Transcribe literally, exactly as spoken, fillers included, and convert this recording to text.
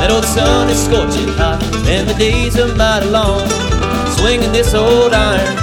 That old sun is scorching hot, and the days are mighty long. Swinging this old iron